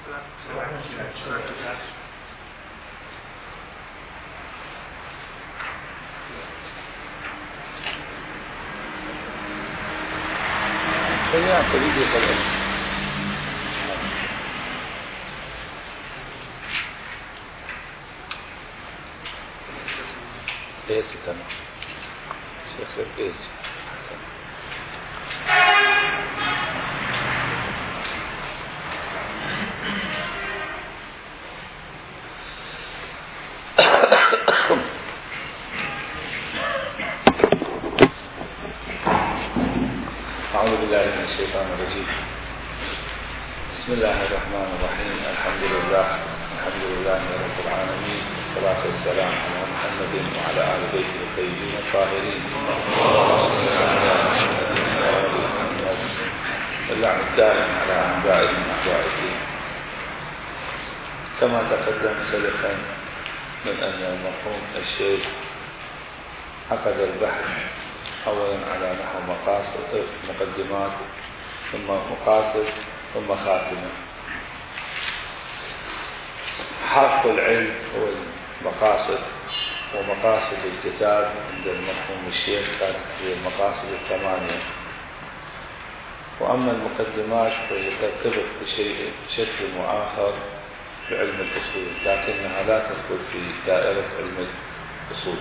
أعوذ بالله من الشيطان الرجيم. بسم الله الرحمن الرحيم. الحمد لله رب العالمين، والصلاة والسلام على محمد وعلى آل بيته الطيبين الطاهرين، واللعن الدائم على أعدائهم أعدائهم. كما تقدم سلفا من أن المرحوم الشيخ عقد البحث أولا على نحو مقاصد مقدمات، ثم مقاصد، ثم خاتمة. حق العلم هو المقاصد، ومقاصد الكتاب عند المرحوم الشيخ كانت هي المقاصد 8، وأما المقدمات فهي ترتبط بشكل آخر بعلم الأصول، لكنها لا تدخل في دائرة علم الأصول.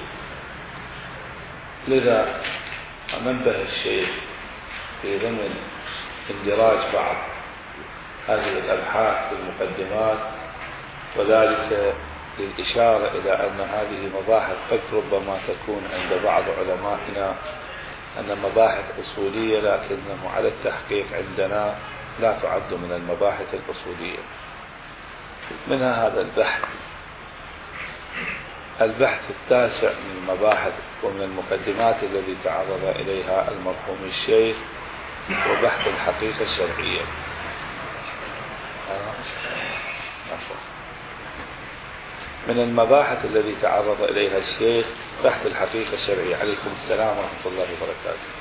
لذا نبه الشيخ في ضمن اندراج بعض هذه الأبحاث في المقدمات، وذلك للإشارة إلى أن هذه مباحث قد ربما تكون عند بعض علمائنا أن مباحث أصولية، لكنه على التحقيق عندنا لا تعد من المباحث الأصولية. منها هذا البحث التاسع من المباحث ومن المقدمات الذي تعرض إليها المرحوم الشيخ، وبحث الحقيقة الشرعية. من المباحث الذي تعرض إليها الشيخ بحث الحقيقة الشرعية. عليكم السلام ورحمة الله وبركاته.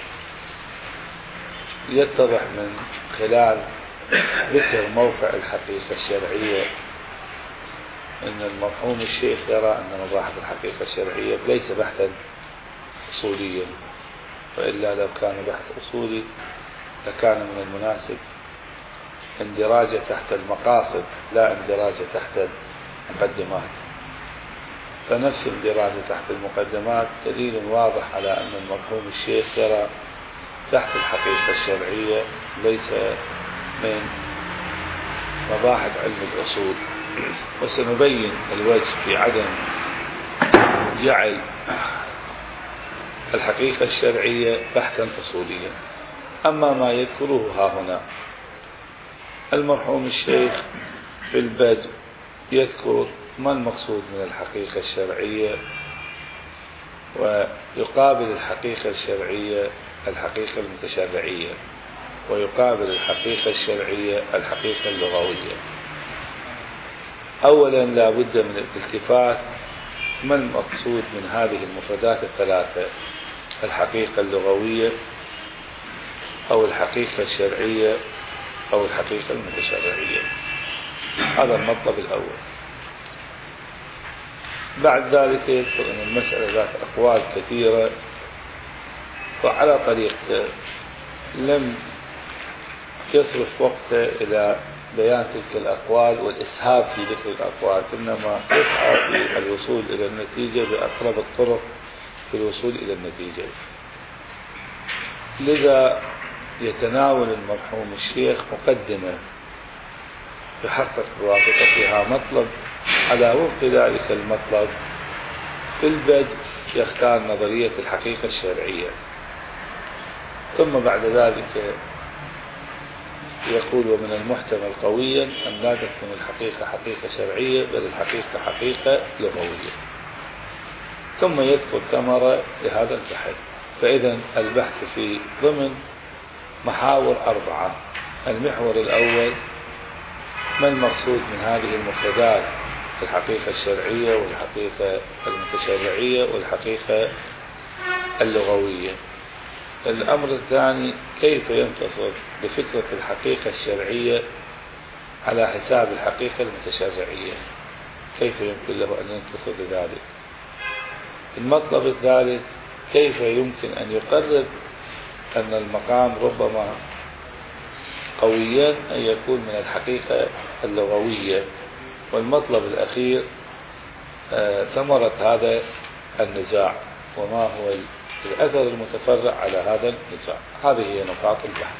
يتضح من خلال ذكر موقع الحقيقة الشرعية أن المرحوم الشيخ يرى أن مباحث الحقيقة الشرعية ليس بحثا أصوليا، وإلا لو كان بحث أصولي لكان من المناسب اندراجه تحت المقاصد لا اندراجه تحت المقدمات. فنفس اندراجه تحت المقدمات دليل واضح على أن المرحوم الشيخ يرى بحث الحقيقة الشرعية ليس من مباحث علم الأصول. وسنبين الوجه في عدم جعل الحقيقة الشرعية بحثا أصوليا. أما ما يذكره ها هنا المرحوم الشيخ في البدء يذكر ما المقصود من الحقيقة الشرعية، ويقابل الحقيقة الشرعية الحقيقة المتشرعية، ويقابل الحقيقة الشرعية الحقيقة اللغوية. أولا لا بد من الالتفات ما المقصود من هذه المفردات الثلاثة: الحقيقة اللغوية أو الحقيقة الشرعية أو الحقيقة المتشرعية. هذا المطلب الأول. بعد ذلك يذكر أن المسألة ذات أقوال كثيرة، وعلى طريقته لم يصرف وقته إلى بيان تلك الأقوال والإسهاب في ذكر الأقوال، إنما يسعى في الوصول إلى النتيجة بأقرب الطرق في الوصول إلى النتيجة. لذا يتناول المرحوم الشيخ مقدمة يحقق بواسطتها مطلب، على وفق ذلك المطلب في البدء يختار نظرية الحقيقة الشرعية، ثم بعد ذلك يقول: ومن المحتمل قويا أن لا تكون الحقيقة حقيقة شرعية بل الحقيقة حقيقة لغوية، ثم يذكر ثمرة لهذا البحث. فإذا البحث في ضمن محاور 4. المحور الأول: ما المقصود من هذه المفردات الحقيقة الشرعية والحقيقة المتشرعية والحقيقة اللغوية. الأمر الثاني: كيف ينتصر بفكرة الحقيقة الشرعية على حساب الحقيقة المتشرعية، كيف يمكن له أن ينتصر لذلك؟ المطلب الثالث، كيف يمكن أن يقرب أن المقام ربما قويا أن يكون من الحقيقة اللغوية؟ والمطلب الأخير ثمرة هذا النزاع، وما هو الأثر المتفرع على هذا النزاع. هذه هي نقاط البحث.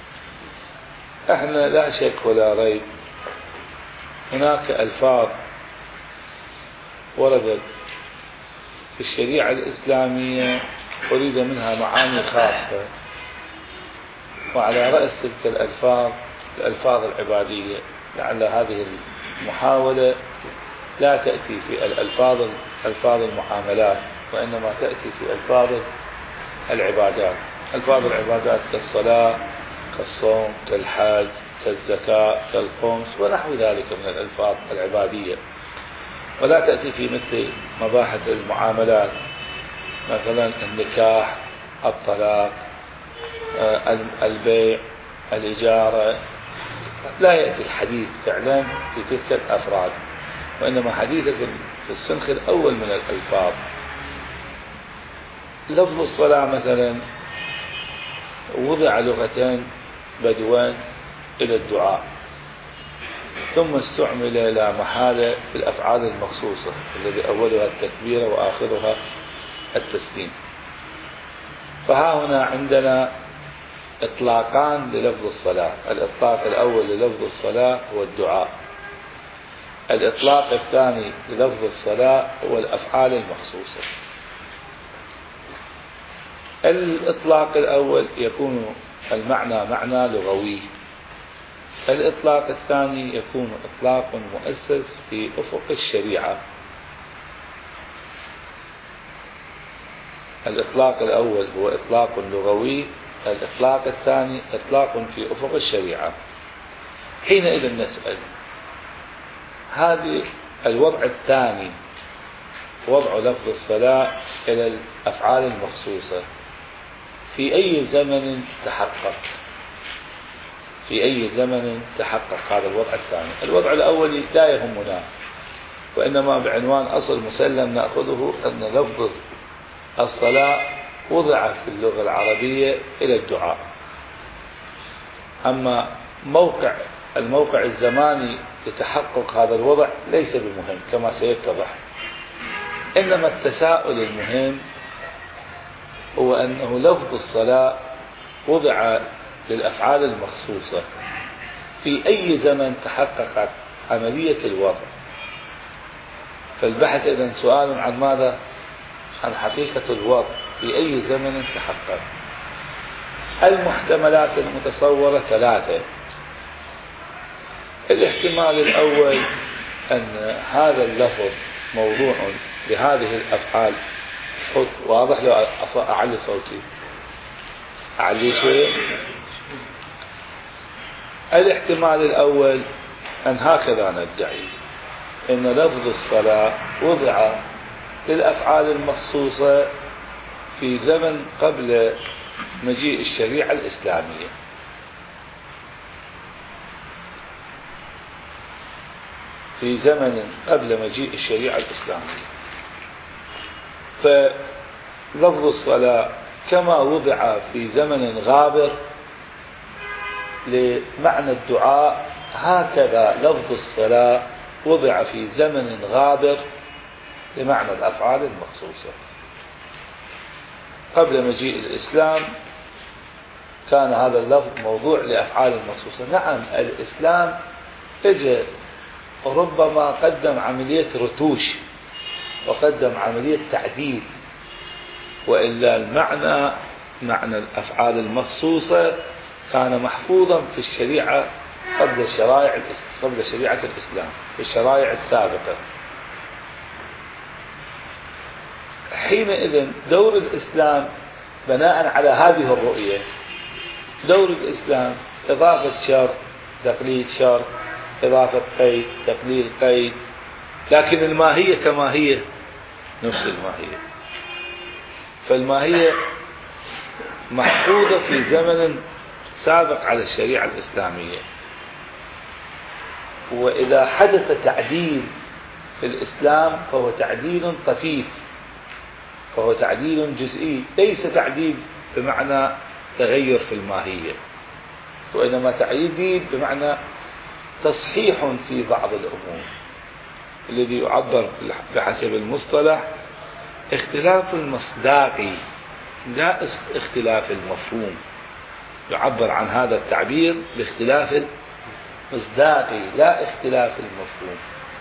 احنا لا شك ولا ريب هناك ألفاظ وردت في الشريعة الإسلامية أريد منها معاني خاصة، وعلى رأس تلك الألفاظ العبادية. لعل هذه المحاولة لا تأتي في ألفاظ المعاملات، وإنما تأتي في ألفاظ العبادات. ألفاظ العبادات كالصلاة، كالصوم، كالحج، كالزكاة، كالخمس ونحو ذلك من الألفاظ العبادية، ولا تأتي في مثل مباحث المعاملات، مثلا النكاح، الطلاق، البيع، الإجارة. لا يأتي الحديث فعلا في تلك الأفراد، وإنما حديث في السنخ الأول من الألفاظ. لفظ الصلاة مثلا وضع لغة بدوان إلى الدعاء، ثم استعمل لا محالة في الأفعال المخصوصة الذي أولها التكبير وآخرها التسليم. فها هنا عندنا إطلاقان للفظ الصلاة. الإطلاق الأول للفظ الصلاة هو الدعاء، الإطلاق الثاني للفظ الصلاة هو الأفعال المخصوصة. الإطلاق الأول يكون المعنى معنى لغوي، الإطلاق الثاني يكون إطلاق مؤسس في أفق الشريعة. الإطلاق الأول هو إطلاق لغوي، الإطلاق الثاني إطلاق في أفق الشريعة. حينئذ نسأل، هذه الوضع الثاني، وضع لفظ الصلاة إلى الأفعال المخصوصة، في أي زمن تحقق؟ في أي زمن تحقق هذا الوضع الثاني؟ الوضع الأول لا يهمنا، وإنما بعنوان أصل مسلم نأخذه أن لفظ الصلاة وضع في اللغة العربية إلى الدعاء. أما الموقع الزماني لتحقق هذا الوضع ليس بمهم كما سيتضح، إنما التساؤل المهم هو أنه لفظ الصلاة وضع للأفعال المخصوصة، في أي زمن تحققت عملية الوضع؟ فالبحث إذن سؤال عن ماذا؟ عن حقيقة الوضع، في أي زمن تحقق. المحتملات المتصورة ثلاثة. الاحتمال الأول أن هذا اللفظ موضوع لهذه الأفعال. واضح؟ لو أعلي صوتي، أعلي شوي. الاحتمال الأول أن هكذا ندعي، أن لفظ الصلاة وضع للأفعال المخصوصة في زمن قبل مجيء الشريعة الإسلامية. في زمن قبل مجيء الشريعة الإسلامية. فلفظ الصلاة كما وضع في زمن غابر لمعنى الدعاء، هكذا لفظ الصلاة وضع في زمن غابر لمعنى الأفعال المخصوصة. قبل مجيء الإسلام كان هذا اللفظ موضوع لأفعال المخصوصة. نعم، الإسلام اجى ربما قدم عملية رتوش وقدم عملية تعديل، وإلا المعنى معنى الأفعال المخصوصة كان محفوظا في الشريعة قبل شريعة الإسلام، في الشرائع السابقة. حينئذ دور الإسلام بناء على هذه الرؤية، دور الإسلام إضافة شرط، تقليد شرط، إضافة قيد، تقليل قيد، لكن الماهية كما هي، نفس الماهية. فالماهية محفوظة في زمن سابق على الشريعة الإسلامية. وإذا حدث تعديل في الإسلام فهو تعديل طفيف، فهو تعديل جزئي، ليس تعديل بمعنى تغير في الماهية، وإنما تعديل بمعنى تصحيح في بعض الأمور، الذي يعبر بحسب المصطلح اختلاف المصداقي لا اختلاف المفهوم، يعبر عن هذا التعبير باختلاف المصداقي لا اختلاف المفهوم.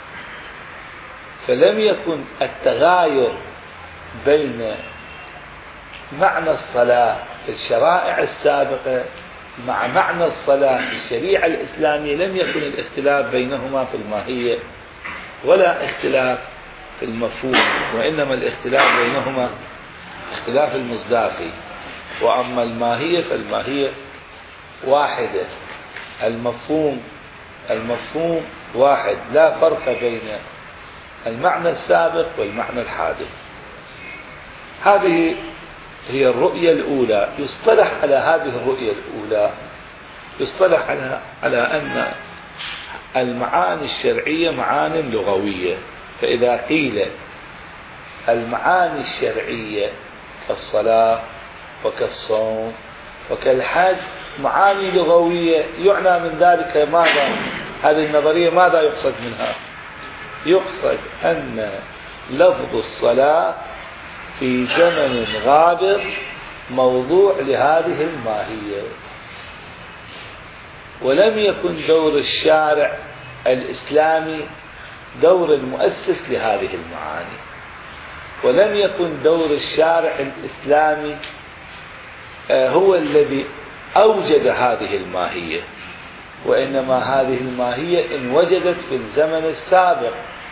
فلم يكن التغاير بين معنى الصلاة في الشرائع السابقة مع معنى الصلاة في الشريعة الإسلامية، لم يكن الاختلاف بينهما في الماهية ولا اختلاف في المفهوم، وإنما الاختلاف بينهما اختلاف المصداقي. وأما الماهية فالماهية واحدة، المفهوم واحد، لا فرق بين المعنى السابق والمعنى الحادث. هذه هي الرؤية الأولى. يصطلح على هذه الرؤية الأولى، يصطلح على أن المعاني الشرعية معاني لغوية. فإذا قيل المعاني الشرعية كالصلاة وكالصوم وكالحج معاني لغوية، يعنى من ذلك ماذا؟ هذه النظرية ماذا يقصد منها؟ يقصد أن لفظ الصلاة في زمن غابر موضوع لهذه الماهية، ولم يكن دور الشارع الإسلامي دور المؤسس لهذه المعاني، ولم يكن دور الشارع الإسلامي هو الذي أوجد هذه الماهية، وإنما هذه الماهية إن وجدت في الزمن السابق.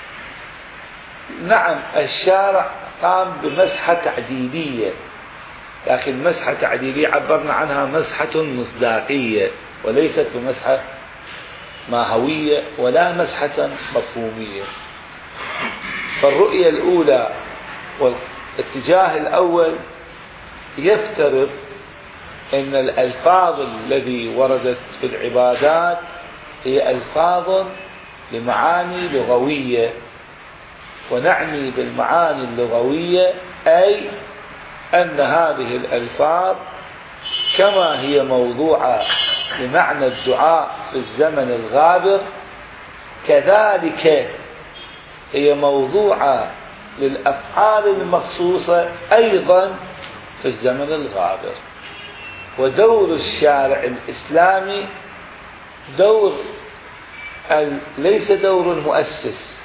نعم الشارع قام بمسحة تعديلية، لكن مسحة تعديلية عبرنا عنها مسحة مصداقية وليست بمسحة ماهوية ولا مسحة مفهومية. فالرؤية الأولى والاتجاه الأول يفترض أن الألفاظ الذي وردت في العبادات هي ألفاظ لمعاني لغوية، ونعني بالمعاني اللغوية أي أن هذه الألفاظ كما هي موضوعة لمعنى الدعاء في الزمن الغابر، كذلك هي موضوعة للأفعال المخصوصة أيضا في الزمن الغابر. ودور الشارع الإسلامي ليس دور المؤسس،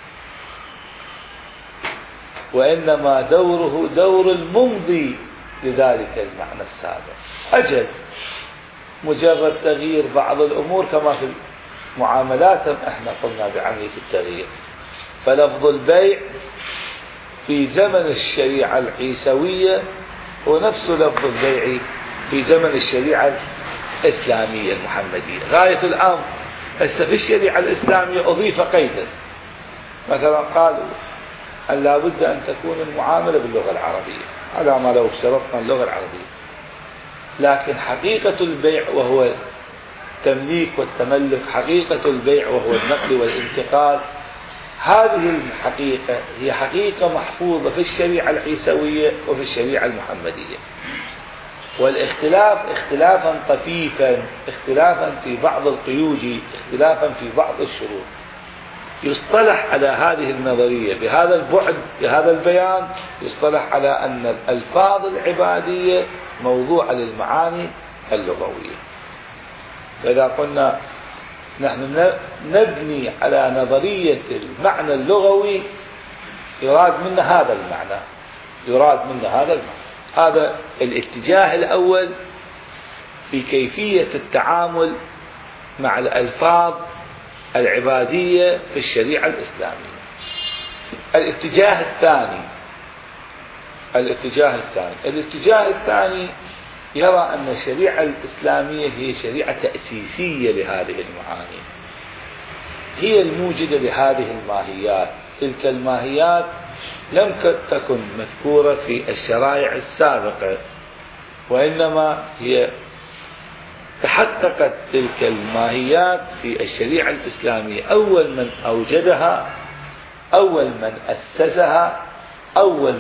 وإنما دوره دور الممضي لذلك المعنى السابق. أجل مجرد تغيير بعض الأمور كما في المعاملات احنا قلنا بعملية التغيير. فلفظ البيع في زمن الشريعة العيسوية هو نفس لفظ البيع في زمن الشريعة الإسلامية المحمدية. غاية الأمر هسه في الشريعة الإسلامية أضيف قيدا، مثلا قالوا أن لا بد أن تكون المعاملة باللغة العربية، هذا ما لو اشترطنا اللغة العربية، لكن حقيقة البيع وهو التمليك والتملك، حقيقة البيع وهو النقل والانتقال، هذه الحقيقة هي حقيقة محفوظة في الشريعة العيسوية وفي الشريعة المحمدية. والاختلاف اختلافا طفيفا، اختلافا في بعض القيود، اختلافا في بعض الشروط. يصطلح على هذه النظرية بهذا البعد، بهذا البيان، يصطلح على أن الألفاظ العبادية موضوعة للمعاني اللغوية. فإذا قلنا نحن نبني على نظرية المعنى اللغوي، يراد منا هذا المعنى، يراد منا هذا المعنى. هذا الاتجاه الأول في كيفية التعامل مع الألفاظ العبادية في الشريعة الإسلامية. الاتجاه الثاني يرى أن الشريعة الإسلامية هي شريعة تأسيسية لهذه المعاني، هي الموجدة لهذه الماهيات. تلك الماهيات لم تكن مذكورة في الشرائع السابقة، وإنما هي تحققت تلك الماهيات في الشريعة الإسلامية. أول من أوجدها، أول من أسسها، أول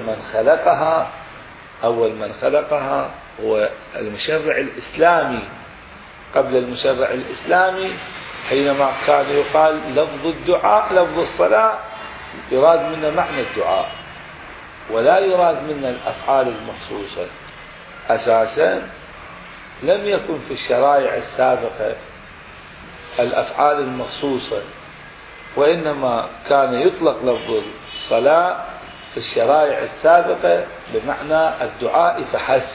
من خلقها هو المشرع الإسلامي. قبل المشرع الإسلامي حينما كان يقال لفظ الدعاء، لفظ الصلاة، يراد منا معنى الدعاء ولا يراد منا الأفعال المخصوصة. أساسا لم يكن في الشرائع السابقة الأفعال المخصوصة، وإنما كان يطلق لفظ الصلاة في الشرائع السابقة بمعنى الدعاء فحسب.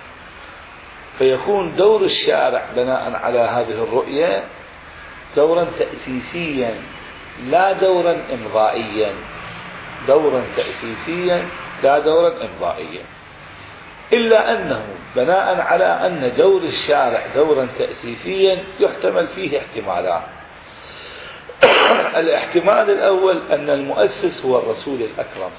فيكون دور الشارع بناء على هذه الرؤية دورا تأسيسيا لا دورا إمضائيا، دورا تأسيسيا لا دورا إمضائيا. إلا أنه بناء على أن دور الشارع دورا تأسيسيا يحتمل فيه احتمالات. الاحتمال الأول أن المؤسس هو الرسول الأكرم،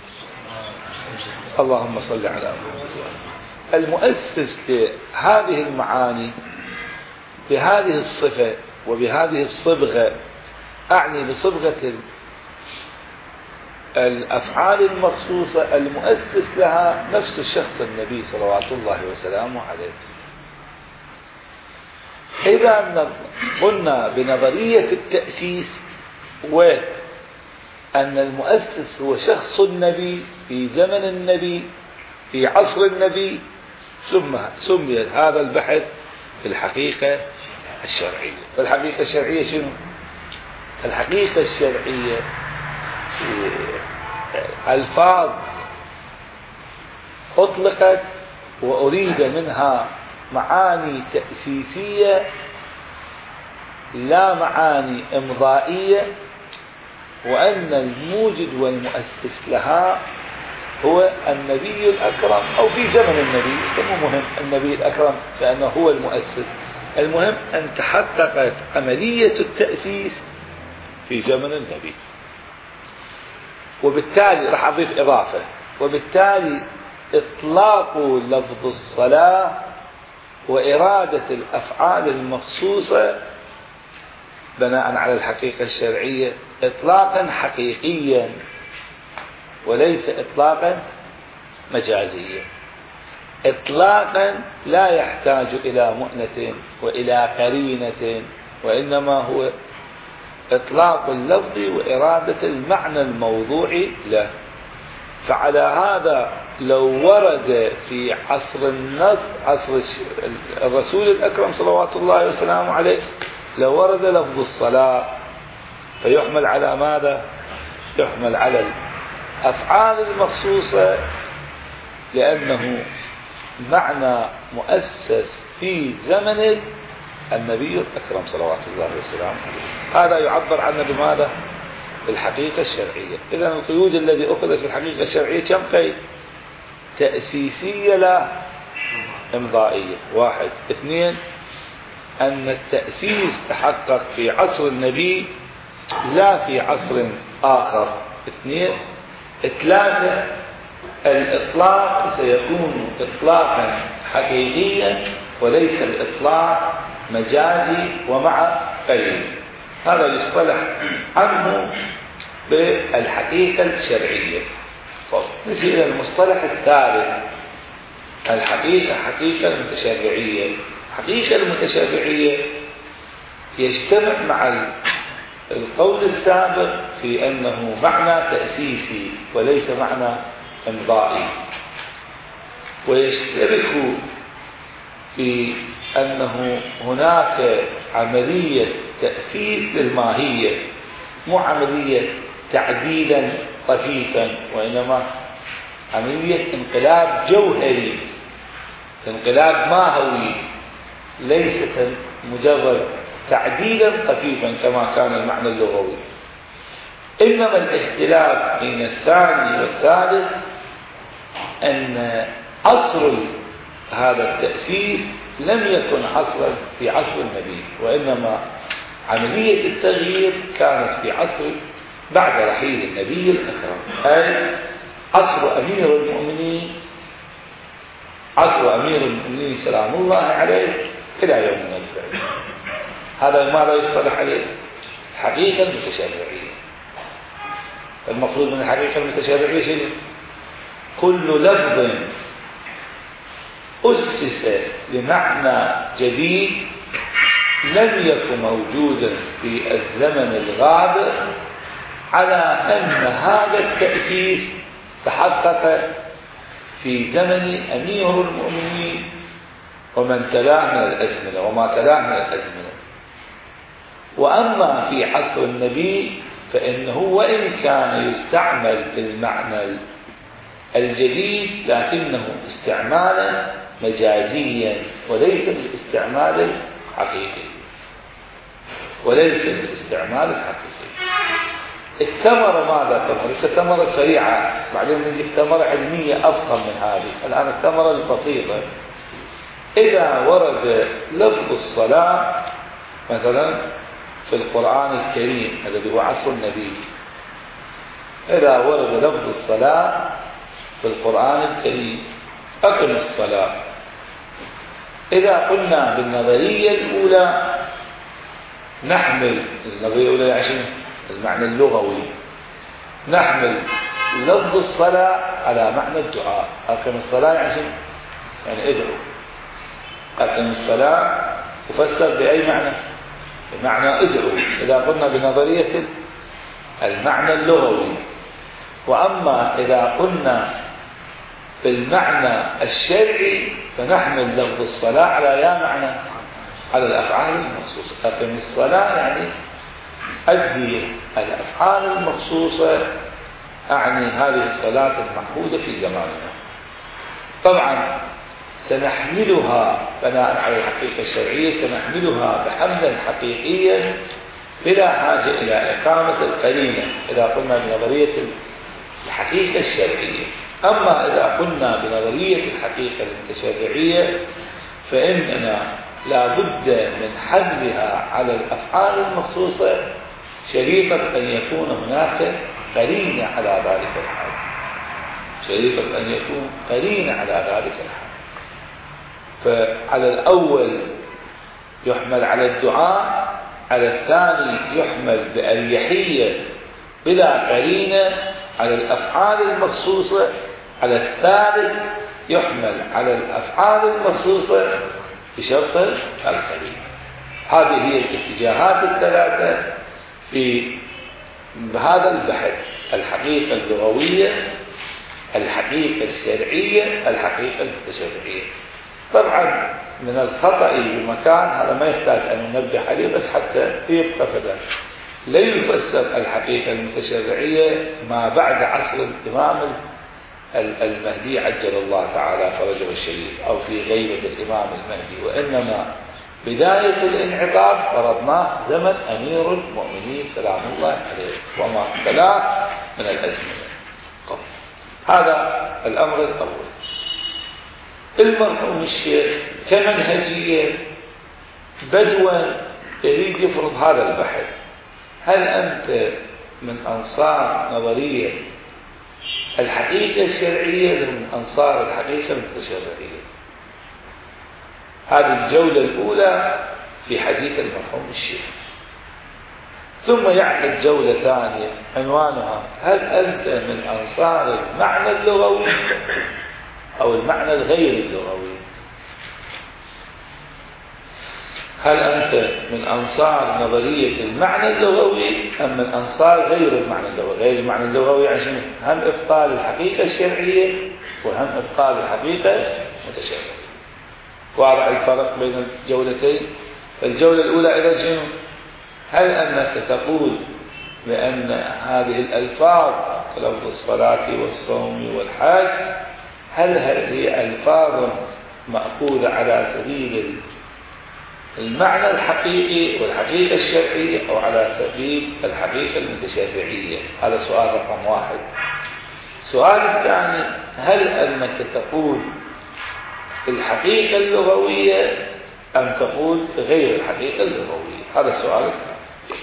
اللهم صل على محمد. المؤسس لهذه المعاني بهذه الصفة وبهذه الصبغة، أعني بصبغة الأفعال المخصوصة، المؤسس لها نفس الشخص النبي صلوات الله وسلامه عليه. إذا قلنا بنظرية التأسيس وأن المؤسس هو شخص النبي في زمن النبي في عصر النبي، ثم سمي هذا البحث بالحقيقة الشرعية. فالحقيقة الشرعية شنو؟ الحقيقة الشرعية ألفاظ أطلقت وأريد منها معاني تأسيسية لا معاني إمضائية، وأن الموجد والمؤسس لها هو النبي الأكرم، أو في زمن النبي، مو مهم النبي الأكرم لأنه هو المؤسس، المهم أن تحققت عملية التأسيس في زمن النبي. وبالتالي راح أضيف إضافة، وبالتالي إطلاق لفظ الصلاة وإرادة الأفعال المخصوصة بناء على الحقيقة الشرعية إطلاقا حقيقيا وليس إطلاقا مجازيا، إطلاقا لا يحتاج إلى مؤنة وإلى قرينة، وإنما هو إطلاق اللفظ وإرادة المعنى الموضوعي له. فعلى هذا لو ورد في عصر النص، عصر الرسول الأكرم صلوات الله وسلامه عليه، لو ورد لفظ الصلاة فيحمل على ماذا؟ يحمل على الأفعال المخصوصة، لأنه معنى مؤسس في زمن النبي الأكرم صلوات الله وسلامه عليه. هذا يعبر عنه بماذا؟ بالحقيقة الشرعية. إذن القيود الذي أخذت في الحقيقة الشرعية كم قيد؟ تأسيسية لا إمضائية، واحد. اثنين، أن التأسيس تحقق في عصر النبي لا في عصر آخر. اثنين. ثلاثة، الإطلاق سيكون إطلاقا حقيقيا وليس الإطلاق مجازي ومع قيد. هذا يصطلح عنه بالحقيقة الشرعية. نجي إلى المصطلح الثالث، الحقيقة، حقيقة المتشرعية. الحقيقة المتشرعية يجتمع مع القول السابق في أنه معنى تأسيسي وليس معنى إمضائي، ويشترك في أنه هناك عملية تأسيس للماهية، مو عملية تعديلا طفيفا، وإنما عملية انقلاب جوهري، انقلاب ماهوي، ليست مجرد تعديلا طفيفا كما كان المعنى اللغوي. إنما الاختلاف بين الثاني والثالث أن عصر هذا التأسيس لم يكن عصرا في عصر النبي، وإنما عملية التغيير كانت في عصر بعد رحيل النبي الأكرم، أي عصر أمير المؤمنين، عصر أمير المؤمنين سلام الله عليه، إلى يومنا الفعل. هذا ماذا يصطلح عليه؟ الحقيقة المتشرعية. المقصود من الحقيقة المتشرعية شيء؟ كل لفظ أسس لمعنى جديد لم يكن موجودا في الزمن الغابر، على أن هذا التأسيس تحقق في زمن أمير المؤمنين ومن تلاه من الأزمنة وما تلاه من الأزمنة. وأما في عصر النبي فإنه وإن كان يستعمل بالمعنى الجديد لكنه استعمالا مجازيا وليس بالاستعمال الحقيقي، الثمرة ماذا ثمرة؟ ليس ثمرة سريعة، بعدين نجي ثمرة علمية أفخم من هذه. الآن الثمرة البسيطة، إذا ورد لفظ الصلاة مثلا في القرآن الكريم الذي هو عصر النبي، إذا ورد لفظ الصلاة في القرآن الكريم أقم الصلاة، إذا قلنا بالنظرية الأولى نحمل النظرية الأولى عشان المعنى اللغوي، نحمل لفظ الصلاة على معنى الدعاء. أقم الصلاة يعني ادعو. أقم الصلاة تفسر بأي معنى؟ بمعنى ادعو إذا قلنا بنظرية المعنى اللغوي. وأما إذا قلنا بالمعنى الشرعي فنحمل لفظ الصلاة على يا معنى على الأفعال المخصوصة. أقم الصلاة يعني أجزي الأفعال المخصوصة، أعني هذه الصلاة المعهودة في زماننا. طبعا سنحملها بناء على الحقيقة الشرعية، سنحملها بحملا حقيقيا بلا حاجة إلى إقامة القرينة إذا قلنا بنظرية الحقيقة الشرعية. أما إذا قلنا بنظرية الحقيقة المتشرعية فإننا لا بد من حملها على الأفعال المخصوصة شريطة أن يكون هناك قرينة على ذلك الحال، شريطة أن يكون قرينة على ذلك الحال. فعلى الأول يحمل على الدعاء، على الثاني يحمل بأريحية بلا قرينة على الأفعال المخصوصة، على الثالث يحمل على الأفعال المخصوصة بشرط القرينة. هذه هي الاتجاهات الثلاثة في هذا البحث: الحقيقة اللغوية، الحقيقة الشرعية، الحقيقة المتشرعية. طبعا من الخطأ بمكان هذا ما يحتاج أن ننبه عليه، بس حتى يبقى فذلك لا يفسر الحقيقة المتشرعية ما بعد عصر الإمام المهدي عجل الله تعالى فرجه الشريف أو في غيبة الإمام المهدي، وإنما بداية الانعقاد فرضناه زمن أمير المؤمنين سلام الله عليه وما تلاه من الأزمنة. هذا الأمر الأول. المرحوم الشيخ كمنهجية بدوا يريد يفرض هذا البحث: هل أنت من أنصار نظرية الحقيقة الشرعية أم من أنصار الحقيقة المتشرعية؟ هذه الجولة الأولى في حديث المرحوم الشيخ. ثم يعقد جولة ثانية عنوانها: هل أنت من أنصار المعنى اللغوي أو المعنى الغير اللغوي؟ هل أنت من أنصار نظرية المعنى اللغوي أم من أنصار غير المعنى اللغوي؟ غير المعنى اللغوي عشان هم إبطال الحقيقة الشرعية وهم إبطال الحقيقة المتشرعية. واضح الفرق بين الجولتين؟ الجولة الأولى إذا شنو؟ هل أنك تقول بأن هذه الألفاظ لفظ الصلاة والصوم والحج هل هذه ألفاظ مأخوذة على سبيل المعنى الحقيقي والحقيقة الشرعية أو على سبيل الحقيقة المتشرعية؟ هذا سؤال رقم واحد. السؤال الثاني: هل أنك تقول الحقيقة اللغوية أم تقول غير الحقيقة اللغوية؟ هذا السؤال الثاني.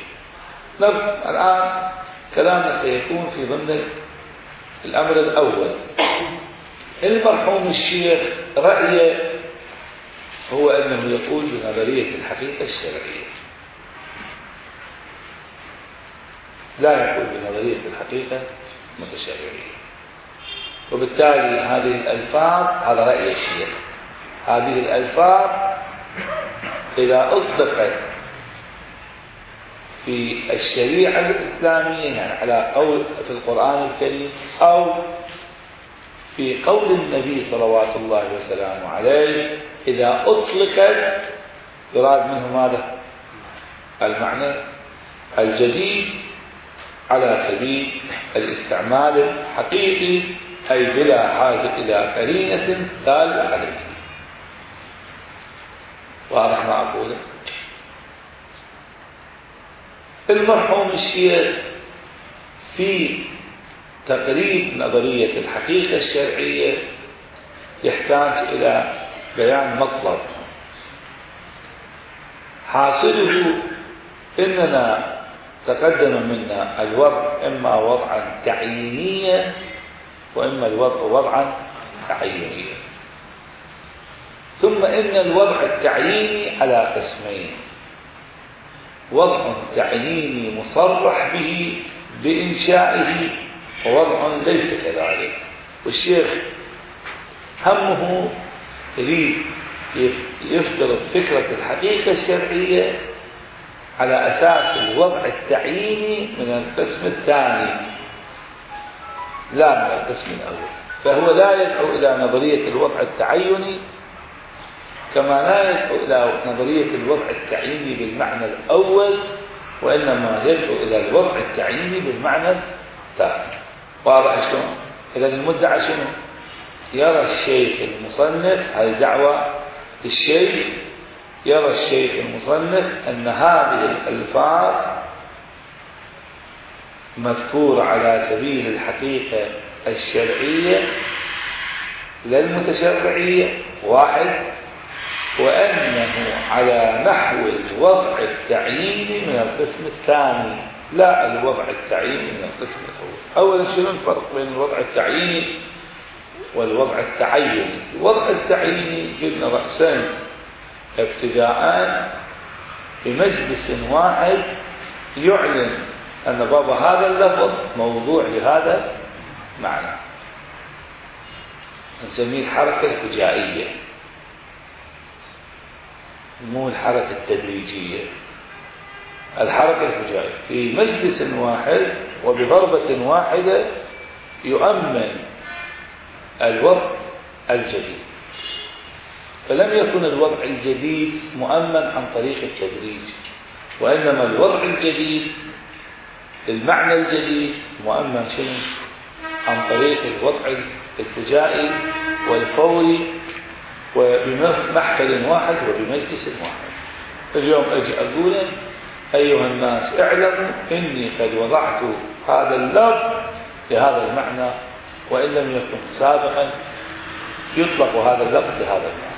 الآن كلامنا سيكون في ضمن الأمر الأول. المرحوم الشيخ رأيه هو أنه يقول بنظرية الحقيقة الشرعية، لا يقول بنظرية الحقيقة المتشرعية. وبالتالي هذه الألفاظ، هذا رأي الشيخ، هذه الألفاظ إذا أطلقت في الشريعة الإسلامية، يعني على قول في القرآن الكريم أو في قول النبي صلوات الله وسلامه عليه، إذا أطلقت يراد منه ماذا؟ المعنى الجديد على سبيل الاستعمال الحقيقي، أي بلا حاجة إلى قرينة دالة عليه. واضح ما أقوله؟ المرحوم الشيخ في تقريب نظرية الحقيقة الشرعية يحتاج إلى بيان مطلب، حاصله إننا تقدم منا الوضع إما وضعا تعيينيا وإما الوضع وضعا تعيينيا، ثم إن الوضع التعييني على قسمين: وضع تعييني مصرح به بإنشائه، ووضع ليس كذلك. والشيخ همه يريد يفترض فكرة الحقيقة الشرعية على أساس الوضع التعييني من القسم الثاني لا من القسم الأول. فهو لا يدعو إلى نظرية الوضع التعيني كما لا يدعو إلى نظرية الوضع التعييني بالمعنى الأول، وإنما يدعو إلى الوضع التعييني بالمعنى الثاني. واضح شلون؟ إذا المدعى شنو؟ يرى الشيخ المصنف، هذه دعوة الشيخ، يرى الشيخ المصنف أن هذه الألفاظ مذكورة على سبيل الحقيقة الشرعية لا المتشرعية، واحد، وأنه على نحو الوضع التعييني من القسم الثاني لا الوضع التعييني من القسم الأول. أولا شنو الفرق بين الوضع التعييني والوضع التعيني؟ الوضع التعييني قلنا رأسين: ابتداء بمجلس واحد يعلن أن بابا هذا اللفظ موضوع لهذا معنى، نسميه الحركة الفجائية، مو الحركة التدريجية. الحركة الفجائية في مجلس واحد وبضربة واحدة يؤمن الوضع الجديد، فلم يكن الوضع الجديد مؤمن عن طريق التدريج، وإنما الوضع الجديد المعنى الجديد مؤمن شنو؟ عن طريق الوضع الفجائي والفوري وبمحفل واحد وبمجلس واحد. اليوم أجي أقول: أيها الناس اعلموا إني قد وضعت هذا اللفظ لهذا المعنى، وإن لم يكن سابقا يطلق هذا اللفظ لهذا المعنى.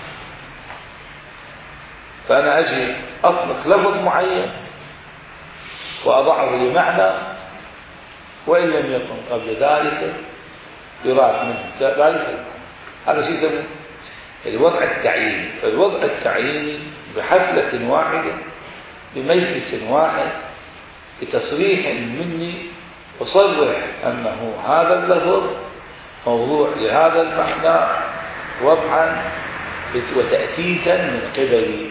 فأنا أجي أطلق لفظ معين وأضعه لمعنى، وإن لم يكن قبل ذلك يراد منه ذلك المعنى. هذا شيء يسمى الوضع التعييني. فالوضع التعييني بحفلة واحدة بمجلس واحد بتصريح مني أصرح أنه هذا اللفظ موضوع لهذا المعنى وضعا وتأسيسا من قبلي.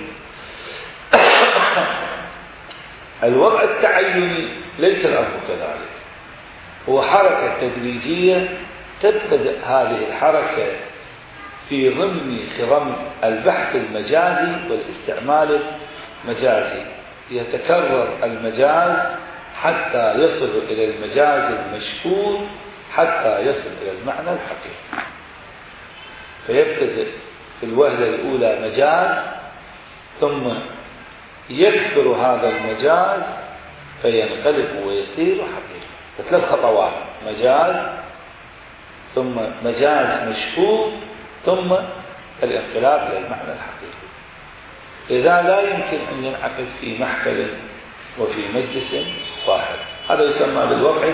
الوضع التعيني ليس الأمر كذلك، هو حركة تدريجية تبتدأ هذه الحركة في ضمن خرم البحث المجازي والاستعمال المجازي، يتكرر المجاز حتى يصل إلى المجاز المشهور حتى يصل إلى المعنى الحقيقي. فيبتدئ في الوهلة الأولى مجاز، ثم يكثر هذا المجاز فينقلب ويصير حقيقة. ثلاث خطوات: مجاز، ثم مجاز مشهور، ثم الانقلاب إلى المعنى الحقيقي. إذا لا يمكن أن ينعقد في محفل وفي مجلس واحد، هذا يسمى بالوضع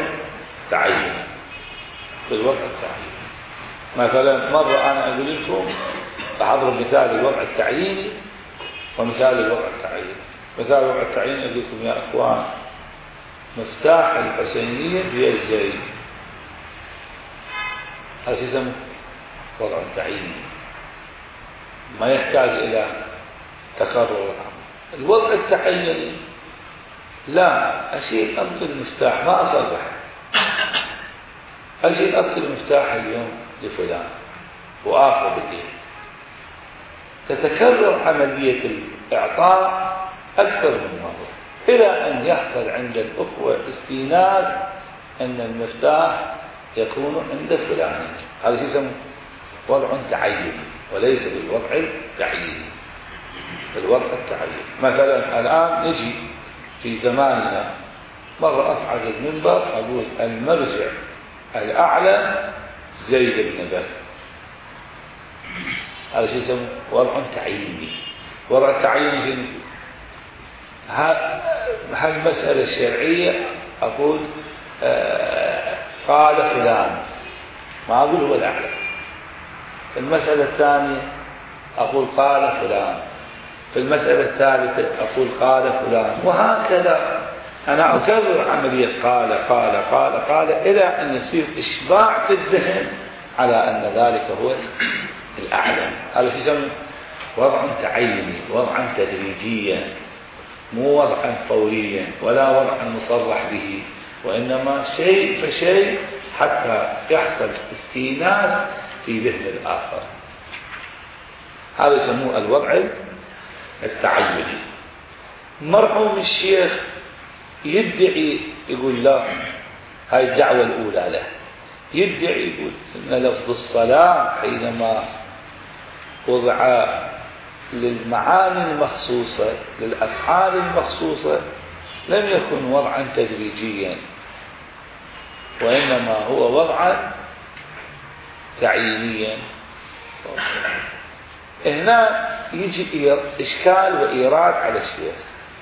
التعييني. بالوضع التعييني مثلا مرة أنا أقول لكم أضرب مثال الوضع التعييني ومثال الوضع التعييني. مثال الوضع التعييني أقول لكم يا أخوان مفتاح الحسينية بيد زيد، هذا شو يسمى؟ وضع تعييني، ما يحتاج إلى تكرر. الوضع التعييني لا، أشيل أبطل المفتاح ما أصرح، أشيل أبطل المفتاح اليوم لفلان وآخذ باليد. تتكرر عملية الإعطاء أكثر من مرة إلى أن يحصل عند الأخوة استئناس أن المفتاح يكون عند فلان. هذا يسمى وضع تعييني وليس بالوضع التعييني. الوضع التعييني مثلا الآن نجي في زماننا مرة أصعد المنبر أقول المرجع الأعلى زيد بن بكر، هذا شيء يسمى وضع تعييني. وضع التعييني هالمسألة الشرعية أقول قال فلان، ما أقول هو الأعلى. المسألة الثانية أقول قال فلان، في المسألة الثالثة أقول قال فلان، وهكذا أنا أكرر عملية قال قال قال قال إلى أن يصير إشباع في الذهن على أن ذلك هو الأعلى. هذا يسمى وضع تعييني، وضعا تدريجيا، مو وضعا فوريا ولا وضعا مصرح به، وإنما شيء فشيء حتى يحصل استئناس في ذهن الآخر. هذا يسموه الوضع التعيني. مرحوم الشيخ يدعي يقول لا، هاي الدعوة الأولى له، يدعي يقول إن لفظ الصلاة حينما وضع للمعاني المخصوصة للأفعال المخصوصة لم يكن وضعا تدريجيا، وإنما هو وضعا تعيينيا. هنا يجي إشكال وإيراد على الشيخ.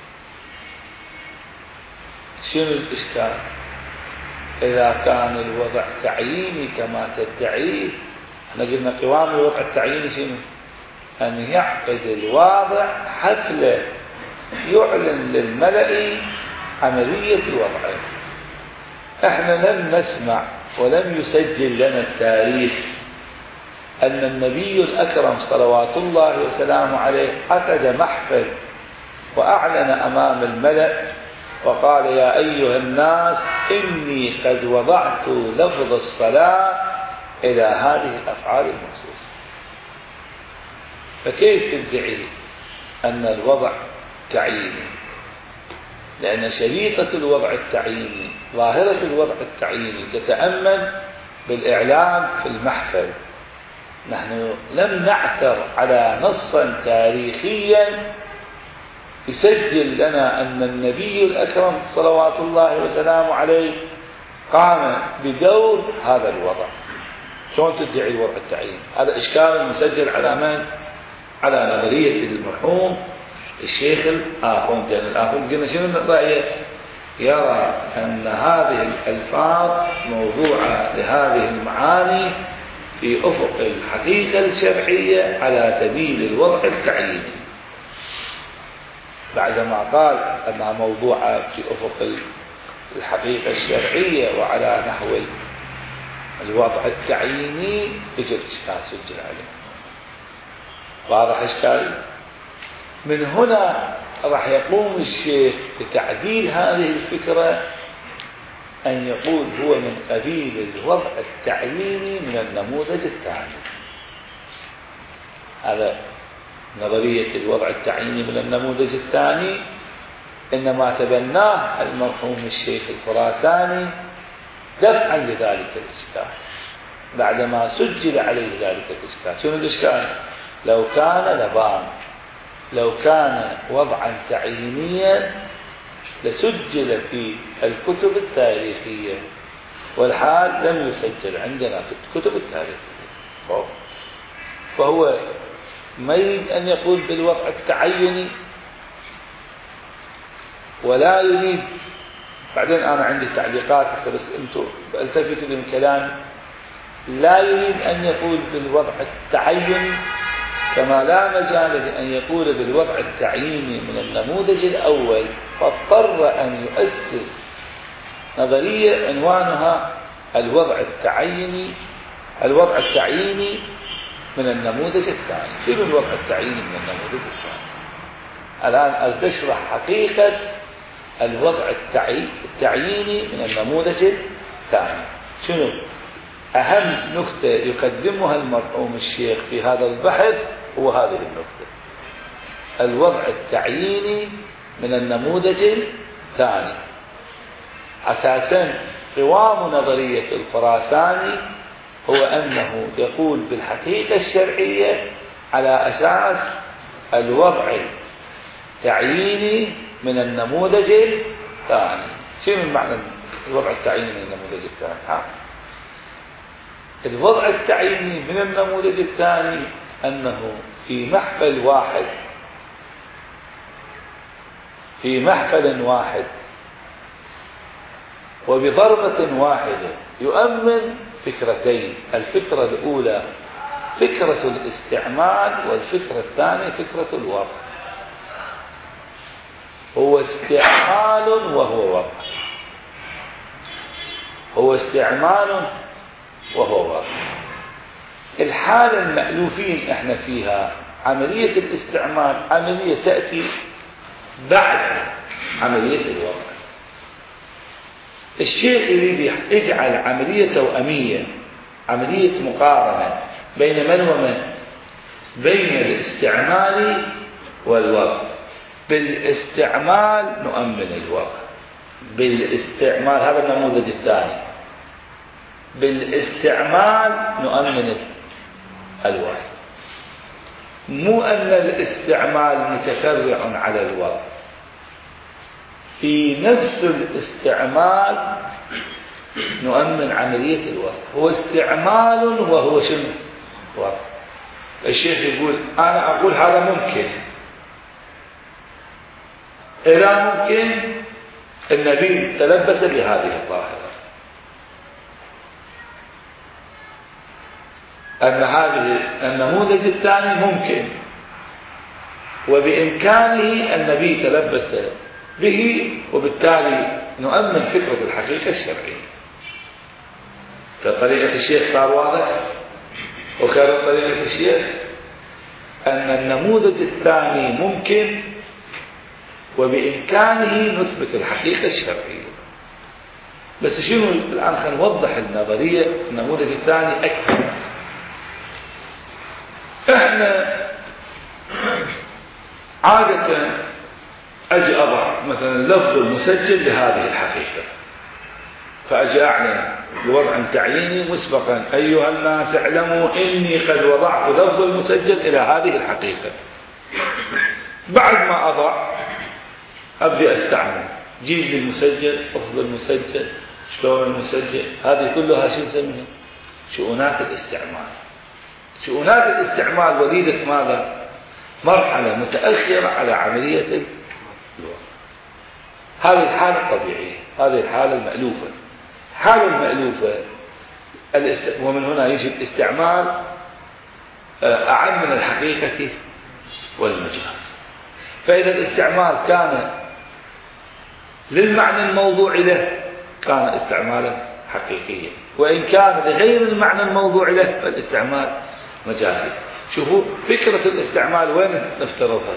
شنو الإشكال؟ إذا كان الوضع تعييني كما تدعيه، احنا قلنا قوام الوضع التعييني شنو؟ أن يعقد الواضع حفلة يعلن للملأ عملية الوضع. احنا لم نسمع ولم يسجل لنا التاريخ أن النبي الأكرم صلوات الله وسلامه عليه عقد محفل وأعلن أمام الملأ وقال يا أيها الناس إني قد وضعت لفظ الصلاة إلى هذه الأفعال المخصوصة. فكيف تدعي أن الوضع تعييني؟ لأن شريطة الوضع التعييني، ظاهرة الوضع التعييني تتأمل بالإعلان في المحفل. نحن لم نعثر على نصا تاريخيا يسجل لنا أن النبي الأكرم صلوات الله وسلامه عليه قام بدور هذا الوضع. شلون تدعي الوضع التعييني؟ هذا إشكال مسجل على من؟ على نظرية المرحوم الشيخ الآخوند. لأن الآخوند قلنا شنو رأيه؟ يرى أن هذه الألفاظ موضوعة لهذه المعاني في أفق الحقيقة الشرعية على سبيل الوضع التعييني، بعدما قال أنها موضوعة في أفق الحقيقة الشرعية وعلى نحو الوضع التعييني يجب إشكال سجل عليه. واضح إشكال؟ من هنا راح يقوم الشيخ بتعديل هذه الفكرة، أن يقول هو من قبيل الوضع التعييني من النموذج الثاني. هذا نظرية الوضع التعييني من النموذج الثاني إنما تبناه المرحوم الشيخ الخراساني دفعا لذلك الإشكال، بعدما سجل عليه ذلك الإشكال. شنو الإشكال؟ لو كان لبان، لو كان وضعا تعيينيا لسجل في الكتب التاريخية، والحال لم يسجل عندنا في الكتب التاريخية. فهو ما يريد أن يقول بالوضع التعيني ولا يريد. بعدين أنا عندي تعليقات بس أنتم التفتوا من كلامي. لا يريد أن يقول بالوضع التعيني كما لا مجال لأن يقول بالوضع التعييني من النموذج الأول، فاضطر أن يؤسس نظرية عنوانها الوضع التعييني من النموذج الثاني. شنو الوضع التعييني من النموذج الثاني؟ الآن أشرح حقيقة الوضع التعييني من النموذج الثاني. شنو أهم نكتة يقدمها المرحوم الشيخ في هذا البحث؟ هو هذه النكتة: الوضع التعييني من النموذج الثاني. أساسا قوام نظرية الخراساني هو أنه يقول بالحقيقة الشرعية على أساس الوضع التعييني من النموذج الثاني. شنو معنى الوضع التعييني من النموذج الثاني؟ الوضع التعييني من النموذج الثاني أنه في محفل واحد وبضربة واحدة يؤمن فكرتين: الفكرة الأولى فكرة الاستعمال، والفكرة الثانية فكرة الوضع. هو استعمال وهو وضع، هو استعمال وهو وضع. الحالة المألوفين احنا فيها عملية الاستعمال عملية تأتي بعد عملية الوضع. الشيخ يريد يجعل عملية توأمية، عملية مقارنة بين من ومن؟ بين الاستعمال والوضع. بالاستعمال نؤمن الوضع، بالاستعمال هذا النموذج الثاني، بالاستعمال نؤمن الوضع. مو أن الاستعمال متفرع على الوضع، في نفس الاستعمال نؤمن عملية الوضع. هو استعمال وهو شنو؟ وضع. الشيخ يقول أنا أقول هذا ممكن. إذا ممكن النبي تلبس بهذه الظاهرة، أن هذه النموذج الثاني ممكن وبإمكانه النبي تلبس به، وبالتالي نؤمن فكرة الحقيقة الشرعية. فطريقة الشيخ صار واضح، وكانت طريقة الشيخ أن النموذج الثاني ممكن وبإمكانه نثبت الحقيقة الشرعية. بس شنو الآن خلينا نوضح النظرية النموذج الثاني أكثر. احنا عادة أجي أضع مثلا لفظ المسجل لهذه الحقيقة، فأجي أعلن بوضع تعييني مسبقا: أيها الناس اعلموا إني قد وضعت لفظ المسجل إلى هذه الحقيقة. بعد ما أضع أبدأ أستعمل: جيب لي المسجل، أخذ المسجل، شلون المسجل. هذه كلها شو نسميها؟ شؤونات الاستعمال. شؤونات الاستعمال وليدة ماذا؟ مرحلة متأخرة على عملية الوضع. هذه الحالة الطبيعية، هذه الحالة المألوفة. الحالة المألوفة ومن هنا يجي الاستعمال أعم من الحقيقة والمجاز. فإذا الاستعمال كان للمعنى الموضوع له كان استعمالا حقيقيا، وإن كان لغير المعنى الموضوع له فالاستعمال مجازي. شوفوا فكرة الاستعمال وين نفترضها؟